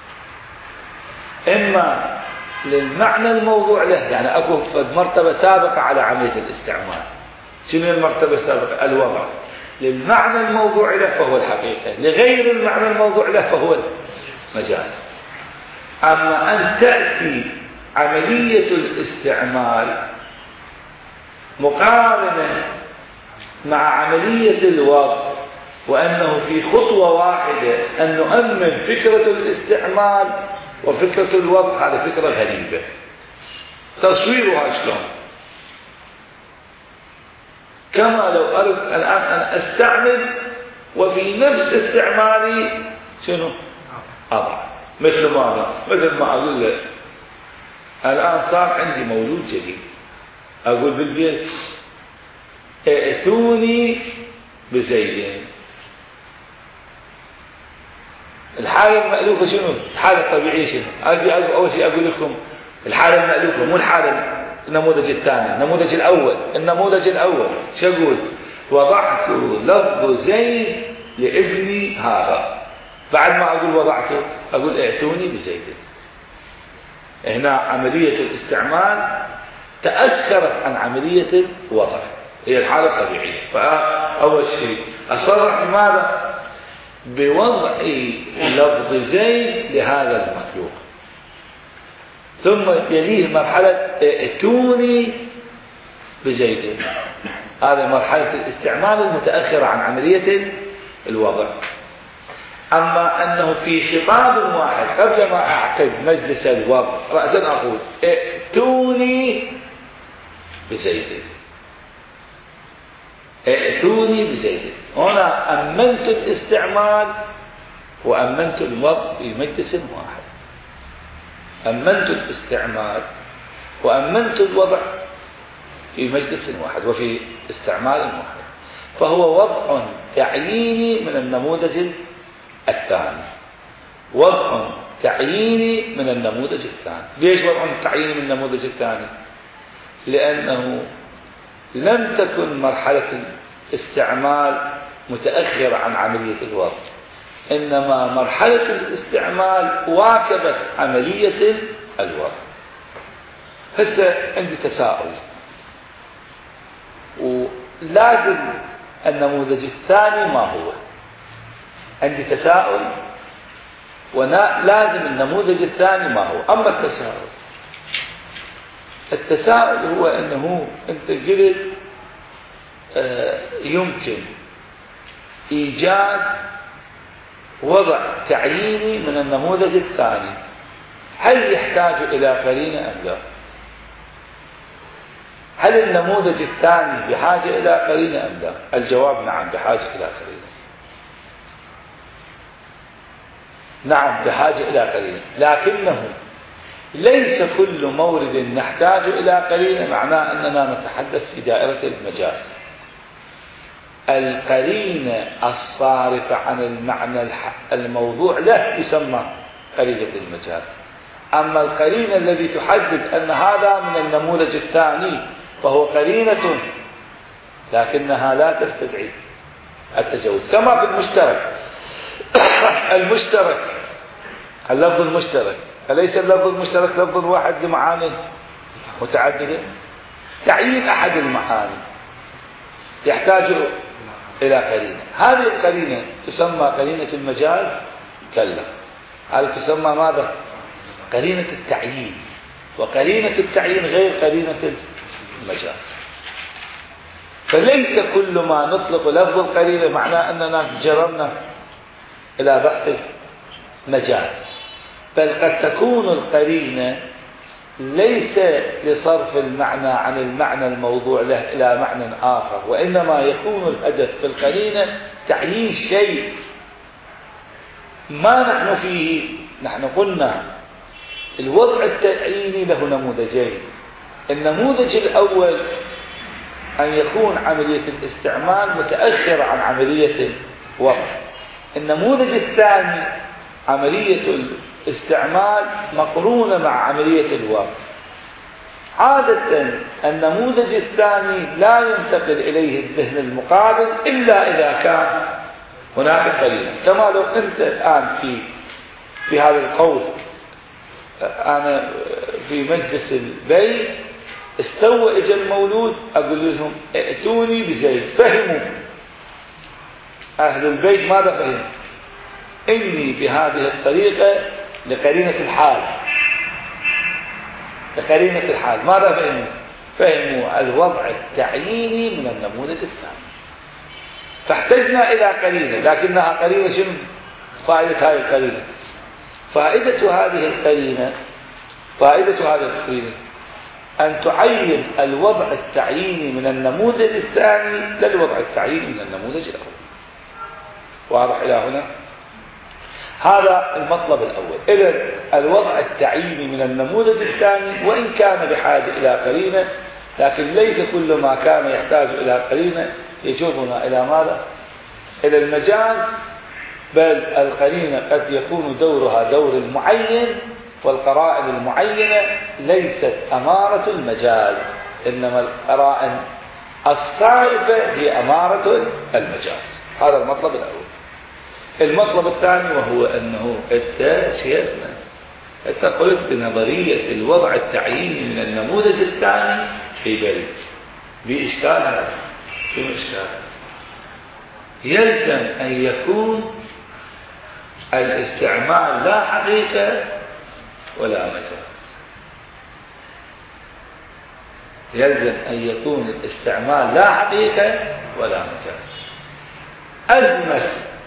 إما للمعنى الموضوع له، يعني أكو مرتبة سابقة على عملية الاستعمال. شنو المرتبة السابقة؟ الوضع. للمعنى الموضوع له فهو الحقيقة، لغير المعنى الموضوع له فهو المجاز. أما أن تأتي عملية الاستعمال مقارنة مع عملية الوضع، وأنه في خطوة واحدة أن نؤمن فكرة الاستعمال وفكرة الوضع، هذه فكرة غريبة. تصويرها شلون؟ كما لو أردت الآن أن أستعمل وفي نفس استعمالي شنو؟ أضع. مثل ماذا؟ مثل ما أقول لك الآن صار عندي مولود جديد، أقول بالبيت: ائتوني بزيد. الحالة المألوفة شنو؟ الحالة الطبيعية شنو؟ أول شيء أقول لكم الحالة المألوفة، مو الحالة النموذج الثاني. النموذج الأول شو أقول؟ وضعت لفظ زيد لابني هذا. بعد ما أقول وضعته أقول ائتوني بزيد. هنا عملية الاستعمال تأثرت عن عملية الوضع، هي الحالة الطبيعية. فأول شيء أصرح بماذا؟ بوضع لفظ زيد لهذا المخلوق، ثم يليه مرحلة ائتوني بزيد. هذه مرحلة الاستعمال المتأخرة عن عملية الوضع. أما أنه في خطاب واحد قبل ما أعقد مجلس الوضع رأسا أقول ائتوني بزيد، ائتوني بزيد. هنا أمنت الاستعمال وأمنت الوضع في مجلس واحد. أمنت الاستعمال وأمنت الوضع في مجلس واحد وفي استعمال واحد. فهو وضع تعييني من النموذج الثاني، وضع تعييني من النموذج الثاني. ليش وضع تعييني من النموذج الثاني؟ لأنه لم تكن مرحلة الاستعمال متأخرة عن عملية الوضع، إنما مرحلة الاستعمال واكبت عملية الوضع. هسه عندي تساؤل، ولازم النموذج الثاني ما هو؟ عندي تساؤل ولازم النموذج الثاني ما هو؟ أما التساؤل هو أنه أنت قلت يمكن إيجاد وضع تعييني من النموذج الثاني، هل يحتاج إلى قرينة أم لا؟ هل النموذج الثاني بحاجة إلى قرينة أم لا؟ الجواب نعم، بحاجة إلى قرينة. نعم بحاجة إلى قرينة، لكنه ليس كل مورد نحتاج إلى قرينة معناه أننا نتحدث في دائرة المجاز. القرينة الصارفة عن المعنى الموضوع له يسمى قرينة المجاز. أما القرينة الذي تحدد أن هذا من النموذج الثاني فهو قرينة لكنها لا تستدعي التجوز. كما في المشترك، المشترك اللفظ المشترك، أليس اللفظ المشترك لفظ واحد لمعاني متعددة؟ تعيين أحد المعاني يحتاج إلى قرينة. هذه القرينة تسمى قرينة المجاز؟ كلا، هذه تسمى ماذا؟ قرينة التعيين. وقرينة التعيين غير قرينة المجاز. فليس كل ما نطلق لفظ القرينة معناه أننا جرمنا إلى بحث مجاز، بل قد تكون القرينة ليس لصرف المعنى عن المعنى الموضوع له إلى معنى آخر، وإنما يكون الهدف في القرينة تعيين شيء ما نحن فيه. نحن قلنا الوضع التعييني له نموذجين. النموذج الأول أن يكون عملية الاستعمال متأخرة عن عملية الوضع. النموذج الثاني عملية الاستعمال مقرونة مع عملية الوضع. عادة النموذج الثاني لا ينتقل إليه الذهن المقابل إلا إذا كان هناك قرينة. كما لو أنت الآن في هذا القول، أنا في مجلس البيت استوى إجا المولود، أقول لهم ائتوني بزيد. فهموا أهل البيت ماذا فهموا؟ إني بهذه الطريقة لقرينة الحال. لقرينة الحال ماذا فهموا؟ فهموا الوضع التعييني من النموذج الثاني. فاحتجنا إلى قرينة، لكنها قرينة شنو؟ فائدة هذه القرينة، فائدة هذه القرينة أن تعين الوضع التعييني من النموذج الثاني للوضع التعييني من النموذج الأول. واضح إلى هنا؟ هذا المطلب الأول. إذن الوضع التعييني من النموذج الثاني وإن كان بحاجة إلى قرينة، لكن ليس كل ما كان يحتاج إلى قرينة يجرنا إلى ماذا؟ إلى المجاز بل القرينة قد يكون دورها دور المعين، والقرائن المعينة ليست أمارة المجاز، إنما القرائن الصارفة هي أمارة المجاز. هذا المطلب الأول. المطلب الثاني وهو أنه أنت قلت بنظرية الوضع التعييني من النموذج الثاني في بلد بإشكال. هذا شو الإشكال؟ يلزم أن يكون الاستعمال لا حقيقة ولا مجاز. يلزم أن يكون الاستعمال لا حقيقة ولا مجاز. أزمة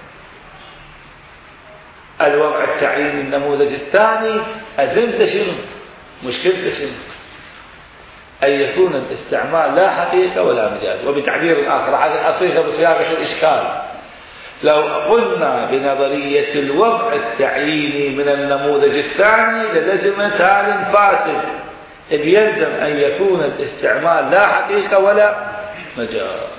الوضع التعييني النموذج الثاني أزمته شنو؟ مشكلته شنو؟ أن يكون الاستعمال لا حقيقة ولا مجاز. وبتعبير آخر هذا أصيغه بصياغة الإشكال. لو قلنا بنظرية الوضع التعييني من النموذج الثاني للزم تال فاسد، إذ يلزم أن يكون الاستعمال لا حقيقة ولا مجاز.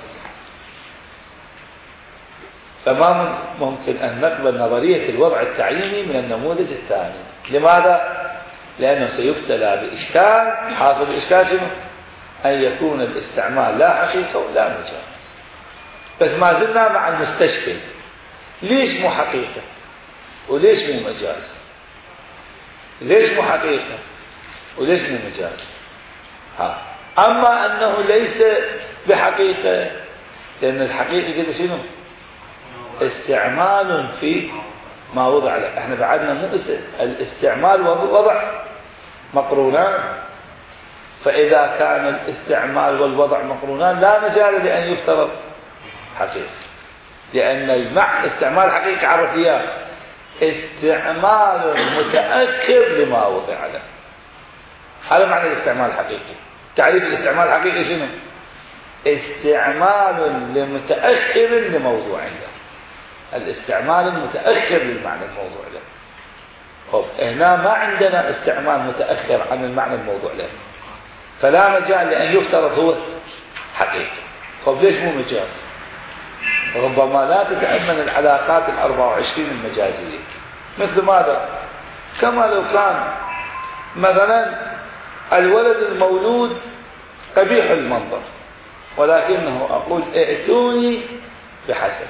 فما ممكن أن نقبل نظرية الوضع التعييني من النموذج الثاني. لماذا؟ لأنه سيبتلى بإشكال. حاصل الإشكال شنو؟ أن يكون الاستعمال لا حقيقة ولا مجاز. بس ما زلنا مع المستشكل، ليش مو حقيقة وليش مو مجاز؟ ليش مو حقيقة وليش مو مجاز؟ أما أنه ليس بحقيقة، لأن الحقيقة كده شنو؟ استعمال في ما وضع له. احنا بعدنا مو الاستعمال ووضع مقرونان، فإذا كان الاستعمال والوضع مقرونان لا مجال لأن يفترض حقيقة، لأن استعمال حقيقة عرف إياه استعمال متأخر لما وضع له. هذا معنى الاستعمال الحقيقي. تعريف الاستعمال الحقيقي شنو؟ استعمال لمتأخر لموضوع له. الاستعمال المتأخر للمعنى الموضوع له. خب هنا ما عندنا استعمال متأخر عن المعنى الموضوع له، فلا مجال لأن يفترض هو حقيقة. خب ليش مو مجاز؟ ربما لا تتأمن العلاقات 24 المجازية. مثل ماذا؟ كما لو كان مثلا الولد المولود قبيح المنظر، ولكنه أقول ائتوني بحسن.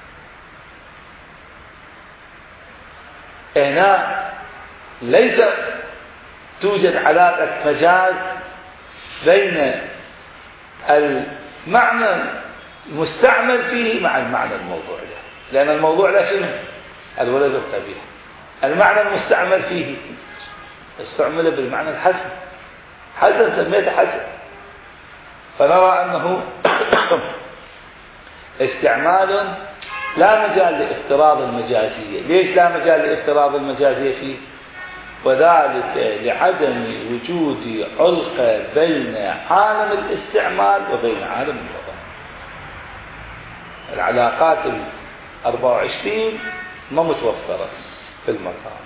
هنا ليس توجد علاقة مجاز بين المعنى المستعمل فيه مع المعنى الموضوع له، لأن الموضوع له شنو؟ الولد القبيح. المعنى المستعمل فيه استعمل بالمعنى الحسن، حسن سميته حسن. فنرى أنه استعمال لا مجال لافتراض المجازية. ليش لا مجال لافتراض المجازية فيه؟ وذلك لعدم وجود علقة بين عالم الاستعمال وبين عالم الوضع. العلاقات 24 ما متوفرة في المقام.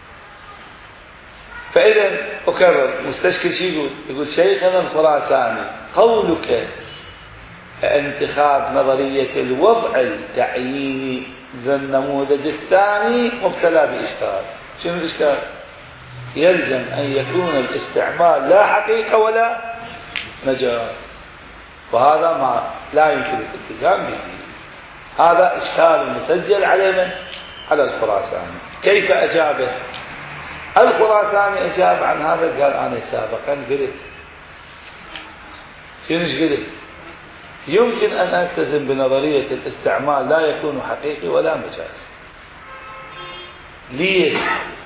فإذا أكرر مستشكل شيء يقول شيخنا الخراساني قولك انتخاب نظرية الوضع التعييني ذا النموذج الثاني مبتلى بإشكال. شنو الإشكال؟ يلزم أن يكون الاستعمال لا حقيقة ولا مجاز، وهذا ما لا يمكن الالتزام به. هذا إشكال مسجل على من؟ على الخراساني. كيف أجابه؟ الخراساني أجاب عن هذا، قال أنا سابقا قلت. شنو قلت؟ يمكن أن ألتزم بنظرية الاستعمال لا يكون حقيقي ولا مجاز. ليش؟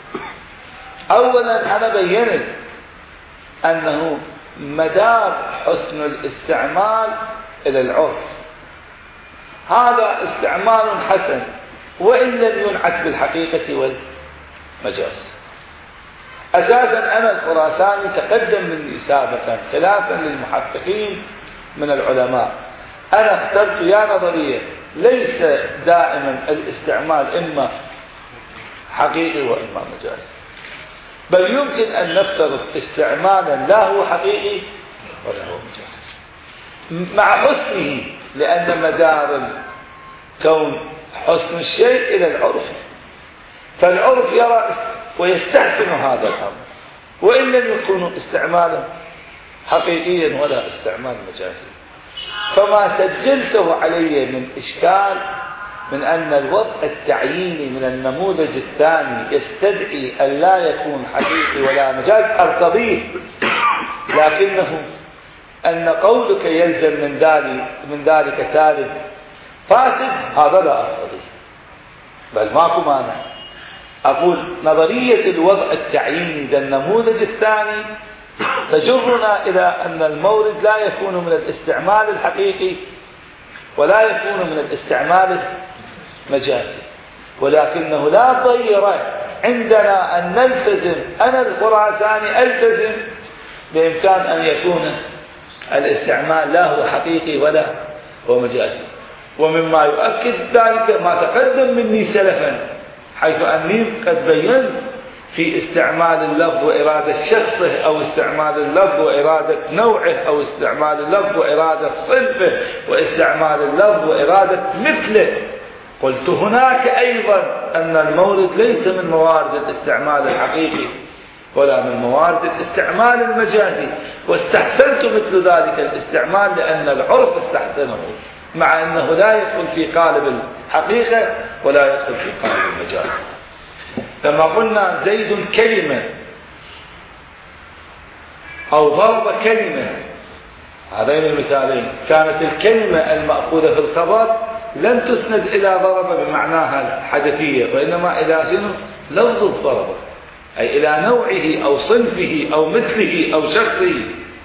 أولا أنا بيّنت أنه مدار حسن الاستعمال إلى العرف. هذا استعمال حسن وإن لم ينعت بالحقيقة والمجاز. أساسا أنا الخراساني تقدم مني سابقا خلافا للمحققين من العلماء. أنا اخترت يا نظرية ليس دائما الاستعمال إما حقيقي وإما مجاز، بل يمكن أن نفترض استعمالا لا هو حقيقي ولا هو مجاز مع حسنه، لأن مدار كون حسن الشيء إلى العرف، فالعرف يرى ويستحسن هذا الأمر، وإن لم يكونوا استعمالا حقيقيا ولا استعمال مجازي. فما سجلته علي من إشكال من أن الوضع التعييني من النموذج الثاني يستدعي أن لا يكون حقيقي ولا مجاز أرتضيه، لكنه أن قولك يلزم من ذلك ثالث فاسد هذا لا أرتضيه، بل ماكو مانع. أقول نظرية الوضع التعييني ذا النموذج الثاني تجرنا إلى أن المورد لا يكون من الاستعمال الحقيقي ولا يكون من الاستعمال المجازي، ولكنه لا ضير عندنا أن نلتزم، أنا الخراساني ألتزم بإمكان أن يكون الاستعمال لا هو حقيقي ولا هو مجازي. ومما يؤكد ذلك ما تقدم مني سلفا، حيث أني قد بينت في استعمال اللفظ وإرادة شخصه، أو استعمال اللفظ وإرادة نوعه، أو استعمال اللفظ وإرادة صنفه، واستعمال اللفظ وإرادة مثله. قلت هناك أيضا أن المورد ليس من موارد الاستعمال الحقيقي ولا من موارد الاستعمال المجازي، واستحسنت مثل ذلك الاستعمال لأن العرف استحسنه، مع أنه لا يدخل في قالب الحقيقة ولا يدخل في قالب المجاز. لما قلنا زيد كلمة أو ضرب كلمة، هذين المثالين كانت الكلمة المأخوذة في الخبر لم تسند إلى ضرب بمعناها الحدثية، وإنما إلى شنو؟ لفظ الضرب، أي إلى نوعه أو صنفه أو مثله أو شخصه.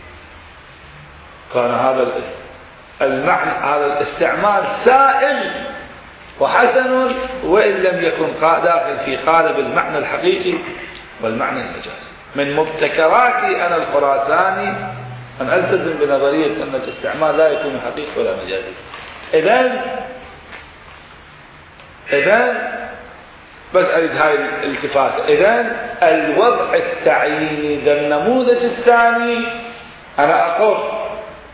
كان هذا المعنى، هذا الاستعمال سائغ وحسن، وإن لم يكن داخل في قالب المعنى الحقيقي والمعنى المجازي. من مبتكراتي أنا الخراساني أن ألتزم بنظرية أن الاستعمال لا يكون حقيقي ولا مجازي. إذن بس أريد هاي الالتفاتة. إذن الوضع التعييني ذا النموذج الثاني أنا أقول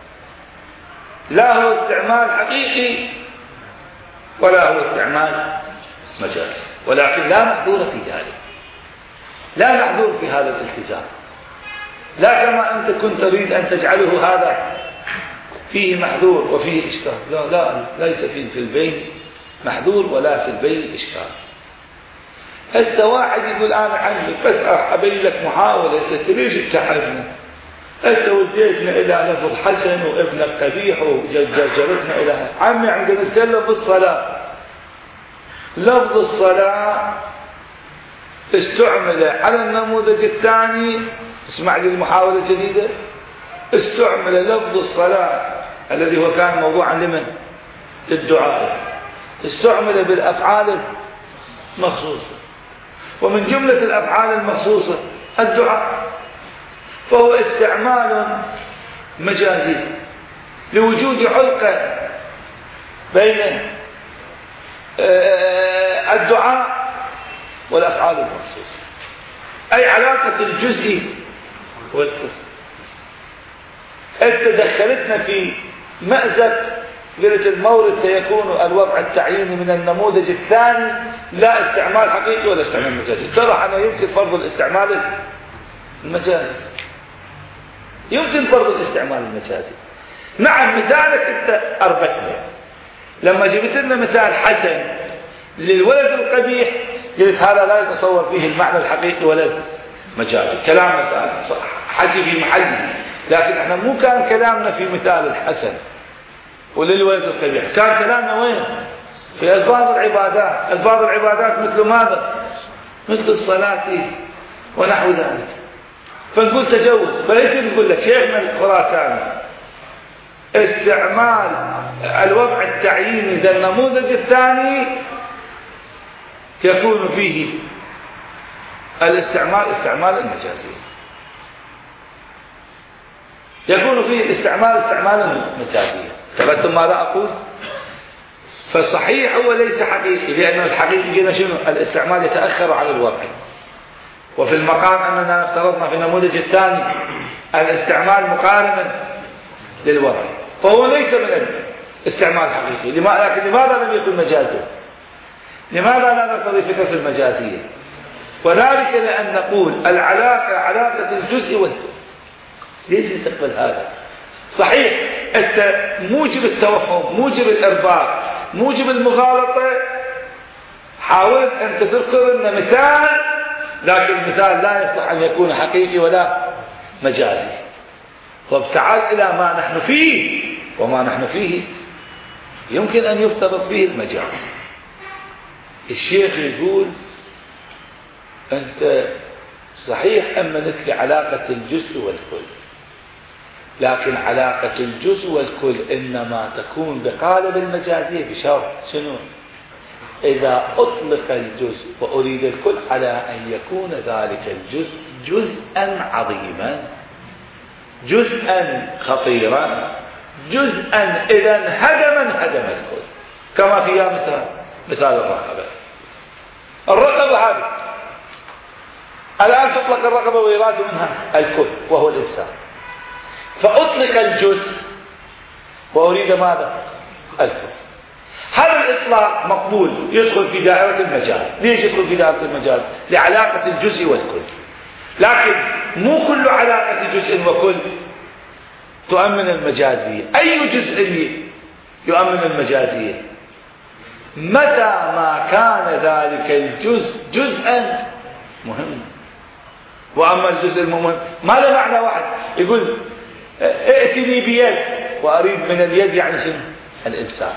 لا هو استعمال حقيقي ولا هو استعمال مجازي، ولكن لا محظور في ذلك، لا محظور في هذا الالتزام، لا كما أنت كنت تريد أن تجعله هذا فيه محظور وفيه إشكال. لا ليس فيه في البين محظور ولا في البين إشكال. هسه واحد يقول أنا عندي بس أبين لك محاولة، ليش اتحدنا؟ أنت وديتنا إلى لفظ حسن وابنك قبيح وجرتنا إلى عمي عندما نتكلم بالصلاة. لفظ الصلاة استعمل على النموذج الثاني، اسمع لي المحاولة الجديدة، استعمل لفظ الصلاة الذي هو كان موضوعا لمن؟ للدعاء، استعمل بالأفعال المخصوصة، ومن جملة الأفعال المخصوصة الدعاء، فهو استعمال مجازي لوجود علقة بين الدعاء والأفعال المخصوصة، أي علاقة الجزء والكل. أنت دخلتنا في مأزق، قلت المورد سيكون الوضع التعييني من النموذج الثاني لا استعمال حقيقي ولا استعمال مجازي. ترى أنه يمكن فرض الاستعمال المجازي، يمكن فرض الاستعمال المجازي. نعم مثالك انت اربكنا، لما جبت لنا مثال حسن للولد القبيح قلت هذا لا يتصور فيه المعنى الحقيقي ولد مجازي. كلامك حكي في محله، لكن احنا مو كان كلامنا في مثال الحسن وللولد القبيح، كان كلامنا وين؟ في الفاظ العبادات. الفاظ العبادات مثل ماذا؟ مثل الصلاة ونحو ذلك. فنقول تجوز، فيجب نقول لك شيخنا الخراساني استعمال الوضع التعييني ذا النموذج الثاني يكون فيه استعمال المجازي، يكون فيه الاستعمال المجازي. تبتم ماذا أقول؟ فالصحيح هو ليس حقيقي، لأن الحقيقي قلنا شنو؟ الاستعمال يتأخر على الوضع، وفي المقام أننا افترضنا في النموذج الثاني الاستعمال مقارنا للوضع، فهو ليس من استعمال حقيقي. لكن لماذا لم يكن مجازا؟ لماذا لا نقتضي فكرة المجازية؟ وذلك لأن نقول العلاقة علاقة الجزء والكل. ليش تقبل هذا؟ صحيح أنت موجب التوهم، موجب الإرباط، موجب المغالطة، حاولت أن تذكر لنا مثال، لكن المثال لا يصح أن يكون حقيقي ولا مجازي. طب تعال إلى ما نحن فيه، وما نحن فيه يمكن أن يفترض فيه المجاز. الشيخ يقول أنت صحيح أمنت لعلاقة الجزء والكل، لكن علاقة الجزء والكل إنما تكون بقالب المجازية بشرط شنو؟ إذا أطلق الجزء وأريد الكل على أن يكون ذلك الجزء جزءا عظيما، جزءا خطيرا، جزءا إذا هدم الكل، كما في مثال الرقبة. الرقبة هذه الآن تطلق الرقبة ويراد منها الكل وهو الإنسان، فأطلق الجزء وأريد ماذا؟ الكل. هذا الإطلاق مقبول، يدخل في دائرة المجاز. ليش يدخل في دائرة المجاز؟ لعلاقة الجزء والكل. لكن مو كل علاقة جزء وكل تؤمن المجازية. أي جزء يؤمن المجازية؟ متى ما كان ذلك الجزء جزءا مهم. وأما الجزء المهم ما له معنى واحد. يقول ائتني بيد وأريد من اليد يعني شنو؟ الإنسان.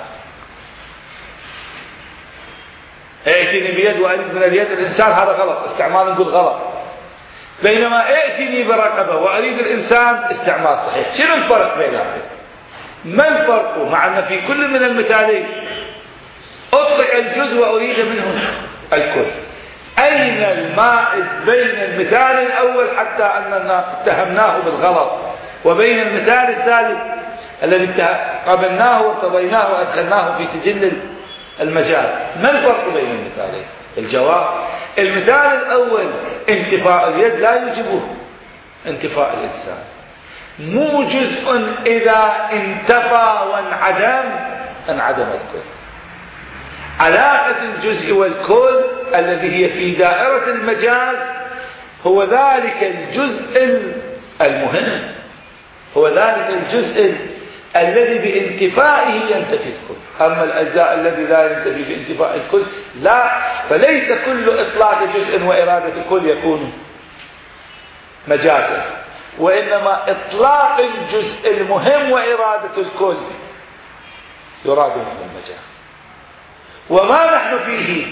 ائتني بيد وأريد من اليد الإنسان، هذا غلط، استعمال نقول غلط. بينما ائتني برقبة وأريد الإنسان استعمال صحيح. شنو الفرق بينهم؟ ما الفرق؟ مع أن في كل من المثالين أطلق الجزء وأريد منه الكل. أين المائز بين المثال الأول حتى أننا اتهمناه بالغلط، وبين المثال الثالث الذي قبلناه وارتضيناه وأدخلناه في سجل المجال؟ ما الفرق بين المثالين؟ الجواب: المثال الأول انتفاء اليد لا يوجبه انتفاء الإنسان، مو جزء إذا انتفى وانعدم الكل. علاقة الجزء والكل الذي هي في دائرة المجاز هو ذلك الجزء المهم، هو ذلك الجزء الذي بانتفائه ينتفي الكل. أما الأجزاء الذي لا ينتفي بانتفاء الكل لا، فليس كل إطلاق جزء وإرادة الكل يكون مجازا، وإنما إطلاق الجزء المهم وإرادة الكل يراد منه المجاز. وما نحن فيه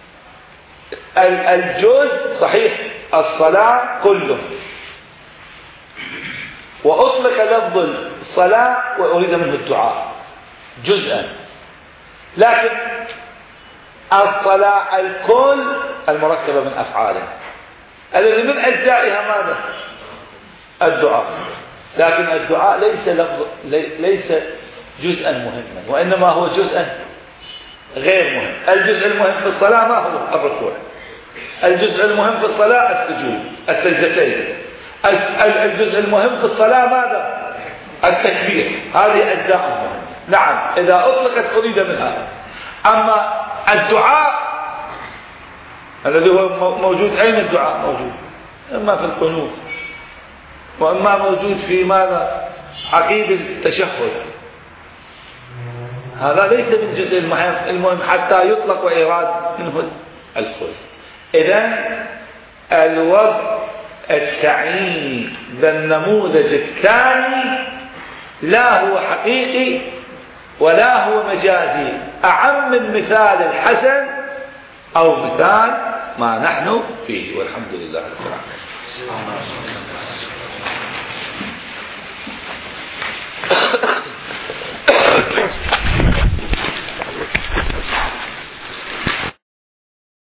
الجزء صحيح الصلاة كله، وأطلق لفظ الصلاة وأريد منه الدعاء جزءا، لكن الصلاة الكل المركبة من أفعاله الذي من أجزائها ماذا؟ الدعاء. لكن الدعاء ليس جزءا مهما، وإنما هو جزءا غير مهم. الجزء المهم في الصلاة ما هو؟ الركوع. الجزء المهم في الصلاة السجود، السجدتين. الجزء المهم في الصلاة ماذا؟ التكبير. هذه أجزاء مهمة. نعم إذا أطلقت أريد منها. أما الدعاء الذي هو موجود، أين الدعاء موجود؟ إما في القنوت، وإما موجود في ماذا؟ عقيد التشهد. هذا ليس من جزء المهم حتى يطلق وإيراد منه الكل. إذن الوضع التعييني بالنموذج الثاني لا هو حقيقي ولا هو مجازي، أعم من مثال الحسن أو مثال ما نحن فيه. والحمد لله رب العالمين.